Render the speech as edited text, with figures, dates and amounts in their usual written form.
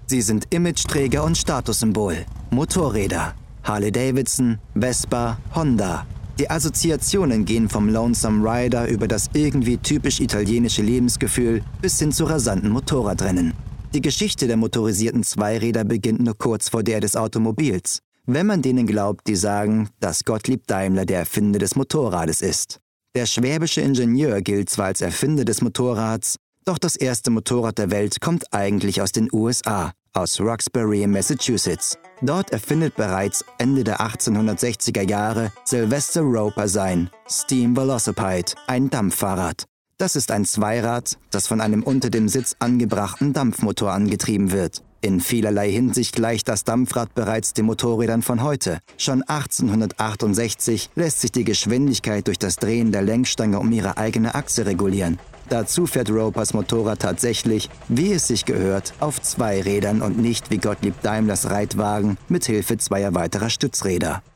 Sie sind Imageträger und Statussymbol. Motorräder. Harley-Davidson, Vespa, Honda. Die Assoziationen gehen vom Lonesome Rider über das irgendwie typisch italienische Lebensgefühl bis hin zu rasanten Motorradrennen. Die Geschichte der motorisierten Zweiräder beginnt nur kurz vor der des Automobils. Wenn man denen glaubt, die sagen, dass Gottlieb Daimler der Erfinder des Motorrades ist. Der schwäbische Ingenieur gilt zwar als Erfinder des Motorrads, doch das erste Motorrad der Welt kommt eigentlich aus den USA, aus Roxbury in Massachusetts. Dort erfindet bereits Ende der 1860er Jahre Sylvester Roper sein Steam Velocipede, ein Dampffahrrad. Das ist ein Zweirad, das von einem unter dem Sitz angebrachten Dampfmotor angetrieben wird. In vielerlei Hinsicht gleicht das Dampfrad bereits den Motorrädern von heute. Schon 1868 lässt sich die Geschwindigkeit durch das Drehen der Lenkstange um ihre eigene Achse regulieren. Dazu fährt Ropers Motorrad tatsächlich, wie es sich gehört, auf zwei Rädern und nicht wie Gottlieb Daimlers Reitwagen mit Hilfe zweier weiterer Stützräder.